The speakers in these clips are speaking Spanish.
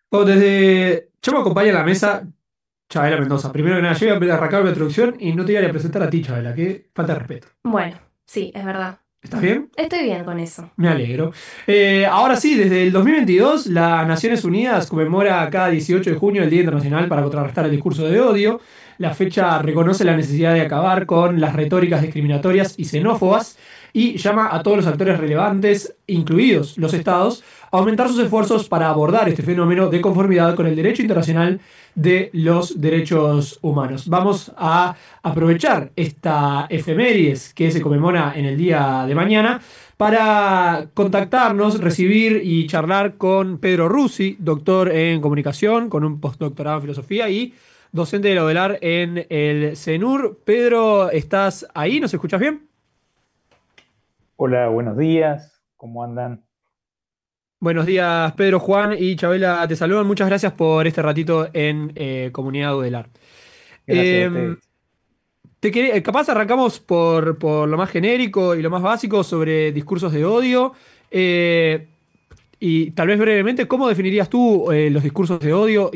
Yo me acompaño a la mesa, Chabela Mendoza. Primero que nada, yo voy a arrancar la introducción y no te voy a presentar a ti, Chabela, que falta de respeto. Bueno, sí, es verdad. ¿Estás bien? Estoy bien con eso. Me alegro. Ahora sí, desde el 2022, las Naciones Unidas conmemora cada 18 de junio el Día Internacional para contrarrestar el discurso de odio. La fecha reconoce la necesidad de acabar con las retóricas discriminatorias y xenófobas y llama a todos los actores relevantes, incluidos los estados, a aumentar sus esfuerzos para abordar este fenómeno de conformidad con el derecho internacional de los derechos humanos. Vamos a aprovechar esta efemérides que se conmemora en el día de mañana para contactarnos, recibir y charlar con Pedro Rusi, doctor en comunicación, con un postdoctorado en filosofía y docente de la UDELAR en el CENUR. Pedro, ¿estás ahí? ¿Nos escuchas bien? Hola, buenos días, ¿cómo andan? Buenos días, Pedro, Juan y Chabela, te saludan. Muchas gracias por este ratito en Comunidad UDELAR. Gracias a Eh, ustedes. Capaz arrancamos por lo más genérico y lo más básico sobre discursos de odio. Eh, Y tal vez brevemente, ¿cómo definirías tú los discursos de odio?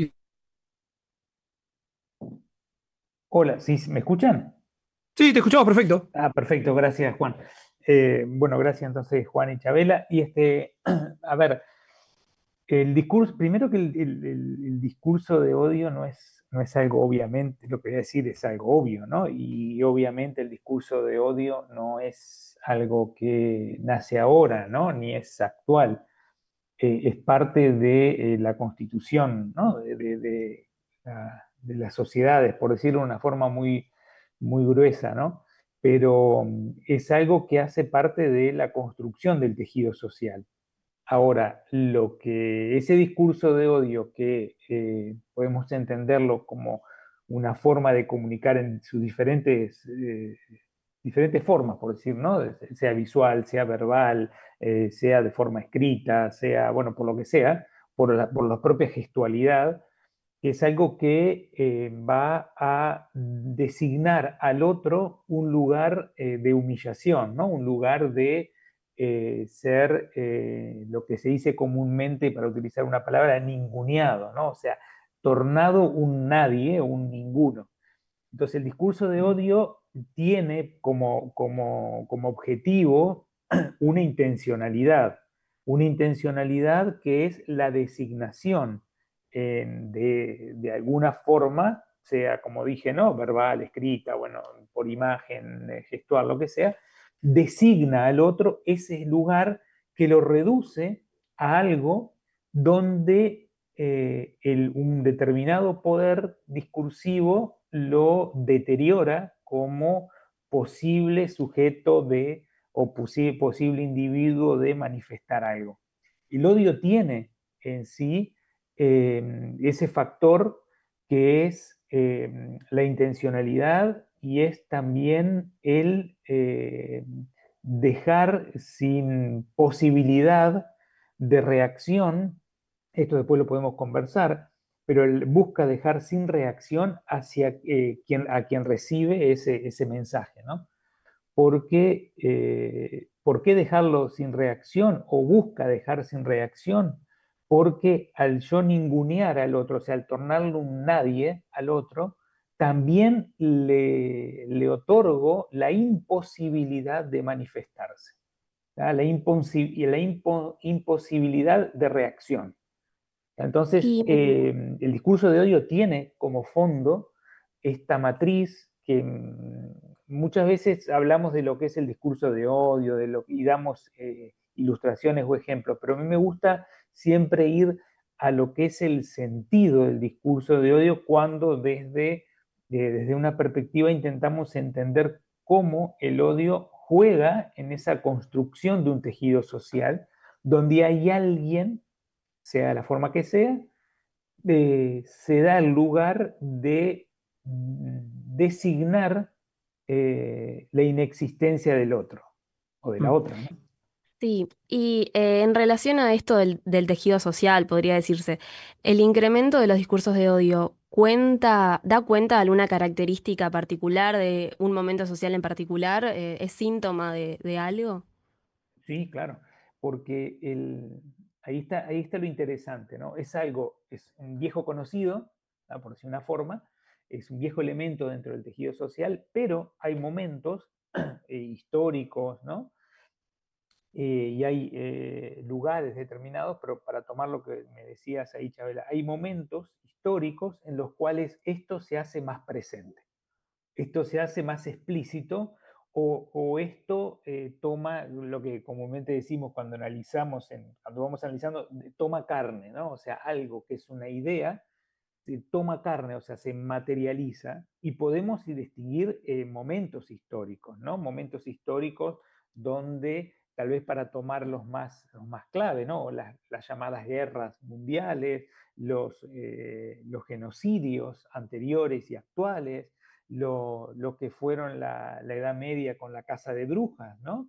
Hola, ¿sí me escuchan? Sí, te escuchamos perfecto. Ah, perfecto, gracias Juan. Bueno, gracias entonces Juan y Chabela. A ver, el discurso, primero que el discurso de odio no es algo obviamente, lo que voy a decir es algo obvio, ¿no? Y obviamente el discurso de odio no es algo que nace ahora, ¿no? Ni es actual. Es parte de la constitución, ¿no? De las sociedades, por decirlo de una forma muy, muy gruesa, ¿no? Pero es algo que hace parte de la construcción del tejido social. Ahora, lo que ese discurso de odio que podemos entenderlo como una forma de comunicar en sus diferentes formas, por decir, ¿no? Sea visual, sea verbal, sea de forma escrita, sea, bueno, por lo que sea, por la propia gestualidad, es algo que va a designar al otro un lugar de humillación, ¿no? Un lugar de ser lo que se dice comúnmente, para utilizar una palabra, ninguneado, ¿no? O sea, tornado un nadie, un ninguno. Entonces, el discurso de odio tiene como objetivo una intencionalidad que es la designación de alguna forma, sea como dije, ¿no? Verbal, escrita, bueno, por imagen, gestual, lo que sea, designa al otro ese lugar que lo reduce a algo donde un determinado poder discursivo lo deteriora como posible sujeto de o posible individuo de manifestar algo. El odio tiene en sí ese factor que es la intencionalidad y es también el dejar sin posibilidad de reacción. Esto después lo podemos conversar, pero él busca dejar sin reacción hacia a quien recibe ese mensaje, ¿no? Porque, ¿por qué dejarlo sin reacción o busca dejar sin reacción? Porque al yo ningunear al otro, o sea, al tornarlo un nadie al otro, también le otorgo la imposibilidad de manifestarse, ¿tá? Imposibilidad de reacción. Entonces, Y el discurso de odio tiene como fondo esta matriz que muchas veces hablamos de lo que es el discurso de odio y damos ilustraciones o ejemplos, pero a mí me gusta siempre ir a lo que es el sentido del discurso de odio cuando desde una perspectiva intentamos entender cómo el odio juega en esa construcción de un tejido social donde hay alguien, sea la forma que sea, se da el lugar de designar la inexistencia del otro o de la Mm. otra, ¿no? sí, y en relación a esto del tejido social, podría decirse, ¿el incremento de los discursos de odio da cuenta de alguna característica particular de un momento social en particular? ¿Es síntoma de algo? Sí, claro, porque ahí está lo interesante, ¿no? Es un viejo conocido, ¿no? Por decir una forma, es un viejo elemento dentro del tejido social, pero hay momentos históricos, ¿no? Y hay lugares determinados, pero para tomar lo que me decías ahí, Chabela, hay momentos históricos en los cuales esto se hace más presente, esto se hace más explícito o esto toma lo que comúnmente decimos cuando analizamos, cuando vamos analizando, toma carne, ¿no? O sea, algo que es una idea, se toma carne, o sea, se materializa y podemos distinguir momentos históricos, ¿no? Momentos históricos donde tal vez para tomar los más clave, ¿no? Las llamadas guerras mundiales, los genocidios anteriores y actuales, lo que fueron la Edad Media con la caza de brujas, ¿no?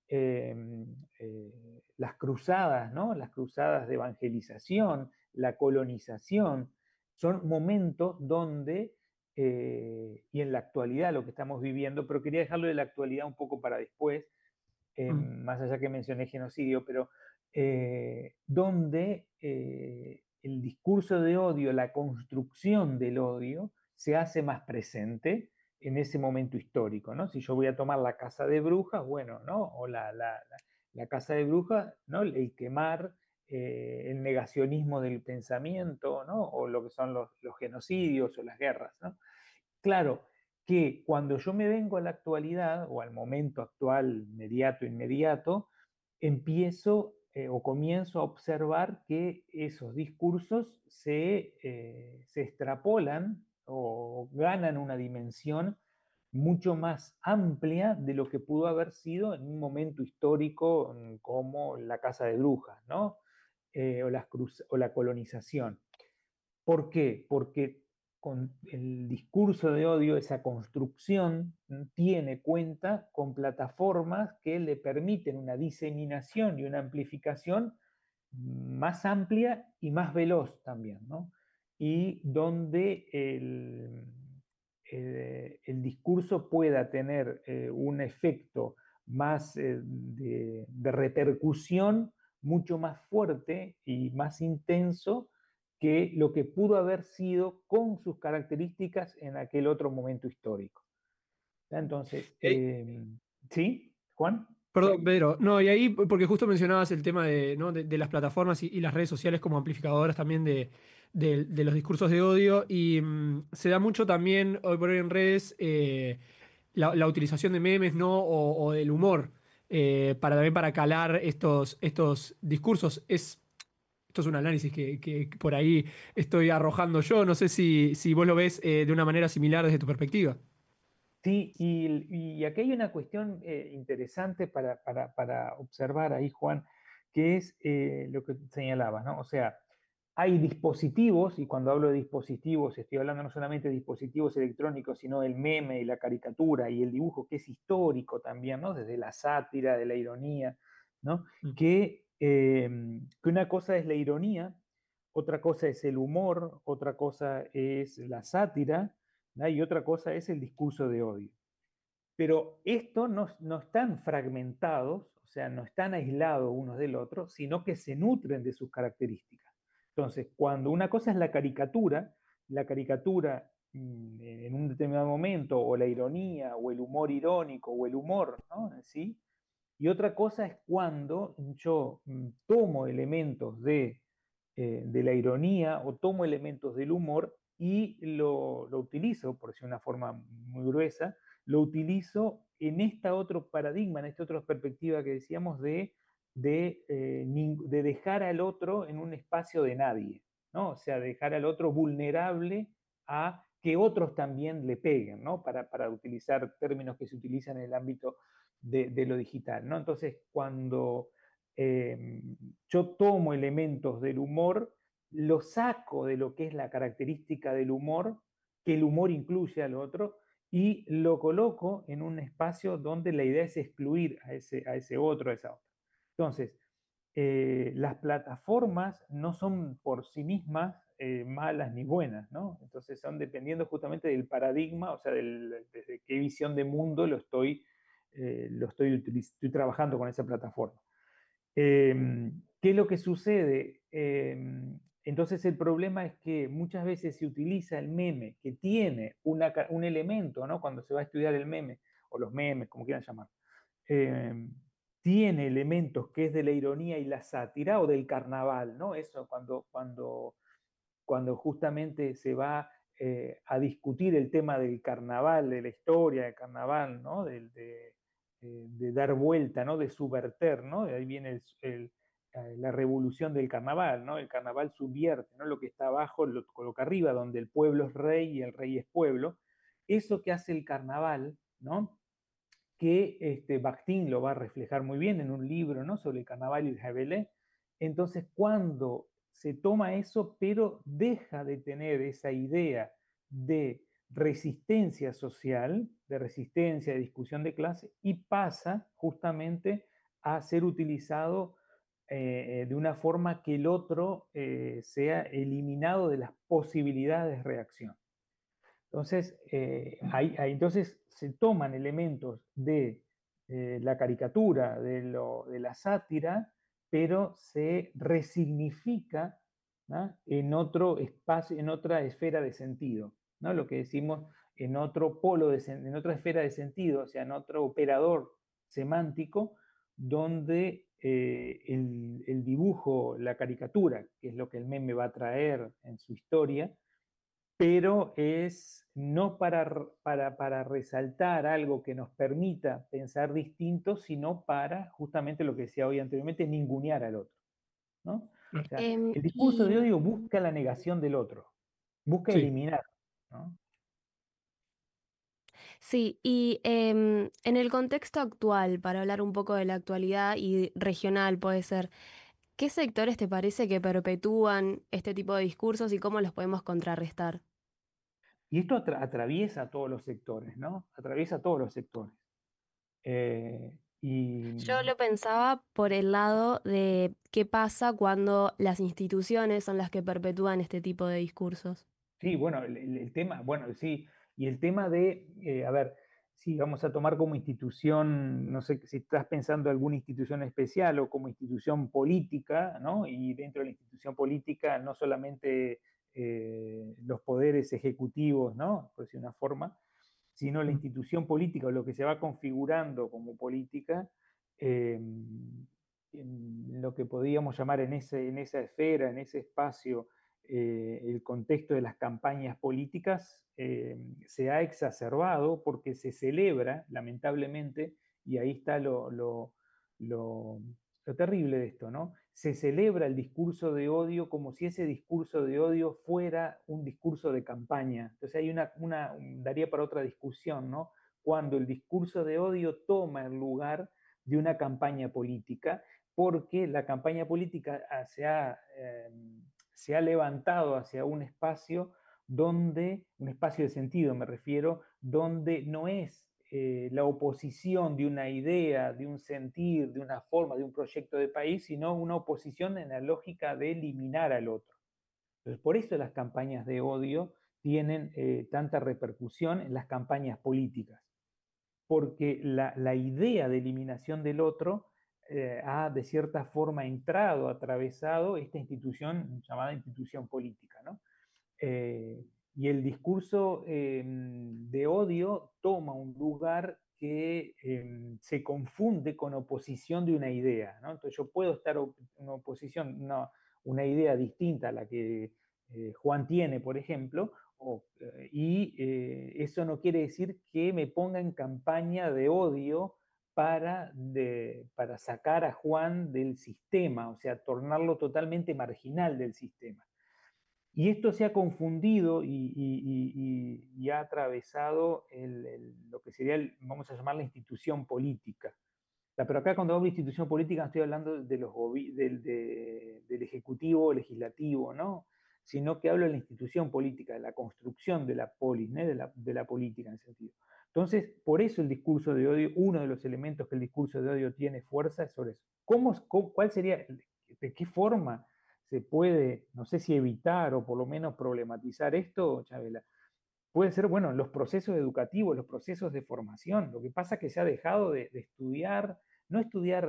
Las cruzadas, ¿no? Las cruzadas de evangelización, la colonización, son momentos donde, y en la actualidad lo que estamos viviendo, pero quería dejarlo de la actualidad un poco para después, más allá que mencioné genocidio, pero donde el discurso de odio, la construcción del odio, se hace más presente en ese momento histórico, ¿no? Si yo voy a tomar la casa de brujas, bueno, ¿no? O la casa de brujas, ¿no? El quemar, el negacionismo del pensamiento, ¿no? O lo que son los genocidios o las guerras, ¿no? Claro que cuando yo me vengo a la actualidad o al momento actual, inmediato, empiezo o comienzo a observar que esos discursos se extrapolan o ganan una dimensión mucho más amplia de lo que pudo haber sido en un momento histórico como la Casa de Brujas, ¿no? O la colonización. ¿Por qué? Porque con el discurso de odio, esa construcción tiene cuenta con plataformas que le permiten una diseminación y una amplificación más amplia y más veloz también, ¿no? Y donde el discurso pueda tener un efecto más de repercusión mucho más fuerte y más intenso que lo que pudo haber sido con sus características en aquel otro momento histórico. Entonces, ¿sí, Juan? Perdón, Pedro. No, y ahí, porque justo mencionabas el tema de, ¿no? de las plataformas y las redes sociales como amplificadoras también de los discursos de odio. Y se da mucho también hoy por hoy en redes la utilización de memes, ¿no? O del humor también para calar estos discursos. Esto es un análisis que por ahí estoy arrojando yo. No sé si vos lo ves de una manera similar desde tu perspectiva. Sí, y aquí hay una cuestión interesante para observar ahí, Juan, que es lo que señalabas, ¿no? O sea, hay dispositivos, y cuando hablo de dispositivos estoy hablando no solamente de dispositivos electrónicos, sino del meme y la caricatura y el dibujo, que es histórico también, ¿no? Desde la sátira, de la ironía, ¿no? Mm. Que una cosa es la ironía, otra cosa es el humor, otra cosa es la sátira, ¿no? Y otra cosa es el discurso de odio. Pero estos no están fragmentados, o sea, no están aislados unos del otro, sino que se nutren de sus características. Entonces, cuando una cosa es la caricatura en un determinado momento, o la ironía, o el humor irónico, o el humor, ¿no? ¿Sí? Y otra cosa es cuando yo tomo elementos de la ironía o tomo elementos del humor y lo utilizo, por decir una forma muy gruesa, lo utilizo en este otro paradigma, en esta otra perspectiva que decíamos de dejar al otro en un espacio de nadie, ¿no? O sea, dejar al otro vulnerable a que otros también le peguen, ¿no? Para utilizar términos que se utilizan en el ámbito de lo digital, ¿no? Entonces, cuando yo tomo elementos del humor, lo saco de lo que es la característica del humor, que el humor incluye al otro, y lo coloco en un espacio donde la idea es excluir a ese otro, a esa otra. Entonces, las plataformas no son por sí mismas malas ni buenas, ¿no? Entonces son dependiendo justamente del paradigma, o sea, desde qué visión de mundo estoy trabajando con esa plataforma. Eh, ¿Qué es lo que sucede? Entonces el problema es que muchas veces se utiliza el meme, que tiene un elemento, ¿no? Cuando se va a estudiar el meme, o los memes, como quieran llamar, eh, tiene elementos que es de la ironía y la sátira o del carnaval, ¿no? Eso cuando justamente se va a discutir el tema del carnaval, de la historia del carnaval, ¿no? De dar vuelta, ¿no? De subverter, ¿no? De ahí viene la revolución del carnaval, ¿no? El carnaval subvierte, ¿no? Lo que está abajo lo coloca arriba, donde el pueblo es rey y el rey es pueblo. Eso que hace el carnaval, ¿no? Que Bakhtin lo va a reflejar muy bien en un libro, ¿no? Sobre el carnaval y el Rabelais. Entonces, cuando se toma eso, pero deja de tener esa idea de resistencia social, de resistencia, de discusión de clase, y pasa justamente a ser utilizado de una forma que el otro sea eliminado de las posibilidades de reacción. Entonces, entonces se toman elementos de la caricatura, de la sátira, pero se resignifica, ¿no? En otro espacio, en otra esfera de sentido, ¿no? Lo que decimos en otro en otra esfera de sentido, o sea, en otro operador semántico, donde el dibujo, la caricatura, que es lo que el meme va a traer en su historia, pero es no para resaltar algo que nos permita pensar distinto, sino para justamente lo que decía hoy anteriormente, ningunear al otro, ¿no? O sea, el discurso de Y odio busca la negación del otro, busca Sí. eliminar, ¿no? sí, y en el contexto actual, para hablar un poco de la actualidad y regional, puede ser, ¿qué sectores te parece que perpetúan este tipo de discursos y cómo los podemos contrarrestar? Y esto atraviesa todos los sectores, ¿no? Atraviesa todos los sectores. Y Yo lo pensaba por el lado de qué pasa cuando las instituciones son las que perpetúan este tipo de discursos. sí, bueno, el tema, bueno, sí, y el tema a ver, si vamos a tomar como institución, no sé si estás pensando en alguna institución especial o como institución política, ¿no? Y dentro de la institución política no solamente los poderes ejecutivos, ¿no? Por decir una forma, sino la Mm. institución política o lo que se va configurando como política, eh, en lo que podríamos llamar en esa esfera, en ese espacio, el contexto de las campañas políticas se ha exacerbado porque se celebra, lamentablemente, y ahí está lo, lo terrible de esto, ¿no? Se celebra el discurso de odio como si ese discurso de odio fuera un discurso de campaña. Entonces hay daría para otra discusión, ¿no? Cuando el discurso de odio toma el lugar de una campaña política, porque la campaña política se ha levantado hacia un espacio un espacio de sentido me refiero, donde no es la oposición de una idea, de un sentir, de una forma, de un proyecto de país, sino una oposición en la lógica de eliminar al otro. Entonces, por eso las campañas de odio tienen tanta repercusión en las campañas políticas, porque la idea de eliminación del otro ha de cierta forma entrado, atravesado esta institución llamada institución política, ¿no? Eh, y el discurso de odio toma un lugar que se confunde con oposición de una idea, ¿no? Entonces yo puedo estar en oposición, una idea distinta a la que Juan tiene, por ejemplo, eso no quiere decir que me ponga en campaña de odio para sacar a Juan del sistema, o sea, tornarlo totalmente marginal del sistema. Y esto se ha confundido y ha atravesado lo que sería, vamos a llamar la institución política. O sea, pero acá cuando hablo de institución política no estoy hablando del ejecutivo, legislativo, ¿no? Sino que hablo de la institución política, de la construcción de la polis, ¿no? De la política en ese sentido. Entonces, por eso el discurso de odio, uno de los elementos que el discurso de odio tiene fuerza es sobre eso. ¿Cuál sería, de qué forma se puede, no sé si evitar o por lo menos problematizar esto, Chabela? Puede ser, bueno, los procesos educativos, los procesos de formación. Lo que pasa es que se ha dejado de estudiar, no estudiar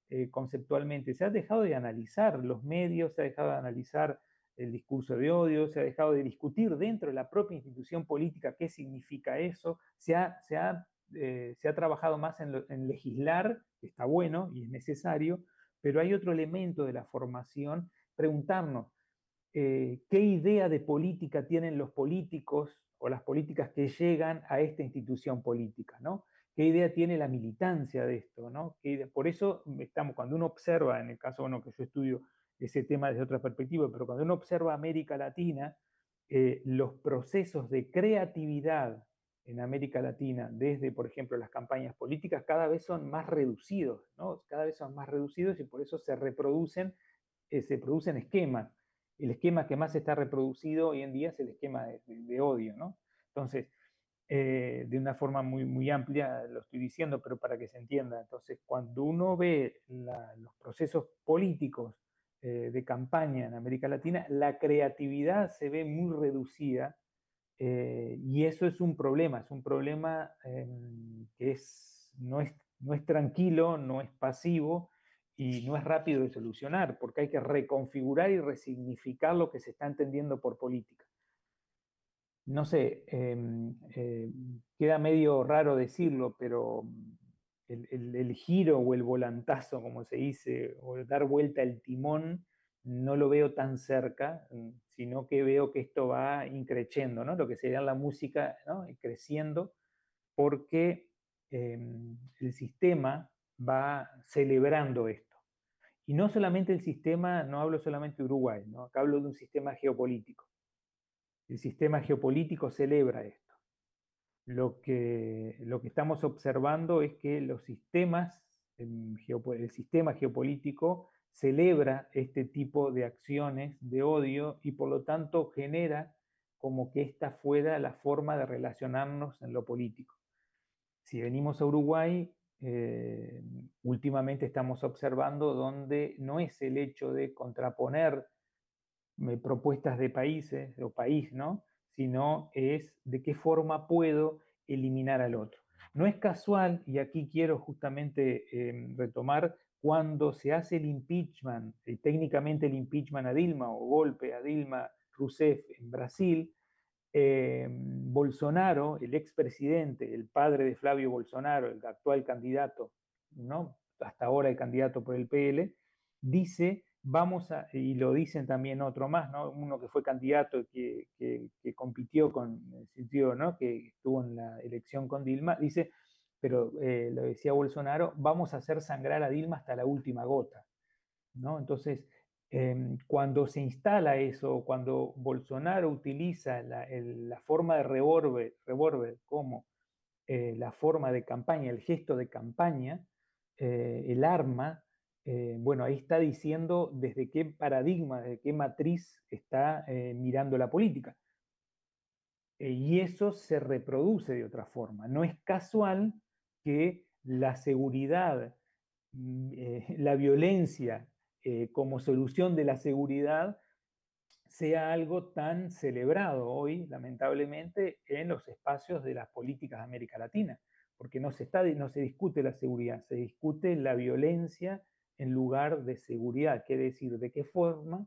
conceptualmente, se ha dejado de analizar los medios, se ha dejado de analizar el discurso de odio, se ha dejado de discutir dentro de la propia institución política qué significa eso, se ha trabajado más en legislar, que está bueno y es necesario, pero hay otro elemento de la formación, preguntarnos qué idea de política tienen los políticos o las políticas que llegan a esta institución política, ¿no? ¿Qué idea tiene la militancia de esto, ¿no? Por eso cuando uno observa, en el caso, bueno, que yo estudio ese tema desde otra perspectiva, pero cuando uno observa América Latina, los procesos de creatividad en América Latina, desde, por ejemplo, las campañas políticas, cada vez son más reducidos, ¿no? Cada vez son más reducidos y por eso se producen esquemas. El esquema que más está reproducido hoy en día es el esquema de odio, ¿no? Entonces, de una forma muy, muy amplia lo estoy diciendo, pero para que se entienda. Entonces, cuando uno ve los procesos políticos de campaña en América Latina, la creatividad se ve muy reducida y eso es un problema que no es tranquilo, no es pasivo y no es rápido de solucionar, porque hay que reconfigurar y resignificar lo que se está entendiendo por política. No sé, queda medio raro decirlo, pero el giro o el volantazo, como se dice, o el dar vuelta el timón, no lo veo tan cerca, sino que veo que esto va increciendo, ¿no? Lo que sería la música, ¿no? Creciendo, porque el sistema va celebrando esto. Y no solamente el sistema, no hablo solamente de Uruguay, ¿no? Acá hablo de un sistema geopolítico. El sistema geopolítico celebra esto. Lo que estamos observando es que el sistema geopolítico celebra este tipo de acciones de odio y por lo tanto genera como que esta fuera la forma de relacionarnos en lo político. Si venimos a Uruguay, últimamente estamos observando donde no es el hecho de contraponer propuestas de países o país, ¿no? Sino es de qué forma puedo eliminar al otro. No es casual, y aquí quiero justamente retomar, cuando se hace el impeachment, técnicamente el impeachment a Dilma o golpe a Dilma Rousseff en Brasil, Bolsonaro, el expresidente, el padre de Flavio Bolsonaro, el actual candidato, ¿no? Hasta ahora el candidato por el PL, dice, y lo dicen también otro más, ¿no? Uno que fue candidato que compitió con el sentido, ¿no? Que estuvo en la elección con Dilma, dice, pero lo decía Bolsonaro, vamos a hacer sangrar a Dilma hasta la última gota, ¿no? Entonces, cuando se instala eso, cuando Bolsonaro utiliza la forma de revólver como la forma de campaña, el gesto de campaña, el arma, bueno, ahí está diciendo desde qué paradigma, desde qué matriz está mirando la política. Y eso se reproduce de otra forma. No es casual que la seguridad, la violencia como solución de la seguridad sea algo tan celebrado hoy, lamentablemente, en los espacios de las políticas de América Latina, porque no se discute la seguridad, se discute la violencia en lugar de seguridad, quiere decir de qué forma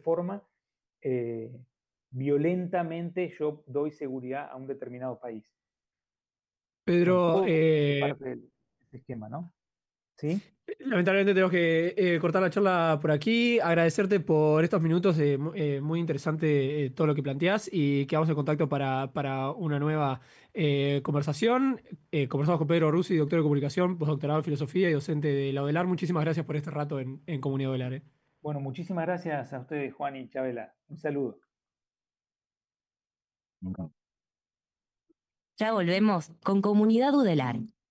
eh, violentamente yo doy seguridad a un determinado país. Pedro, Todo es parte del esquema, ¿no? ¿Sí? lamentablemente tenemos que cortar la charla por aquí. Agradecerte por estos minutos, muy interesante todo lo que planteás y quedamos en contacto para una nueva conversación. Conversamos con Pedro Rusi, doctor de comunicación, postdoctorado en filosofía y docente de la UDELAR. Muchísimas gracias por este rato en Comunidad UDELAR. Bueno, muchísimas gracias a ustedes, Juan y Chabela. Un saludo. Ya volvemos con Comunidad Udelar.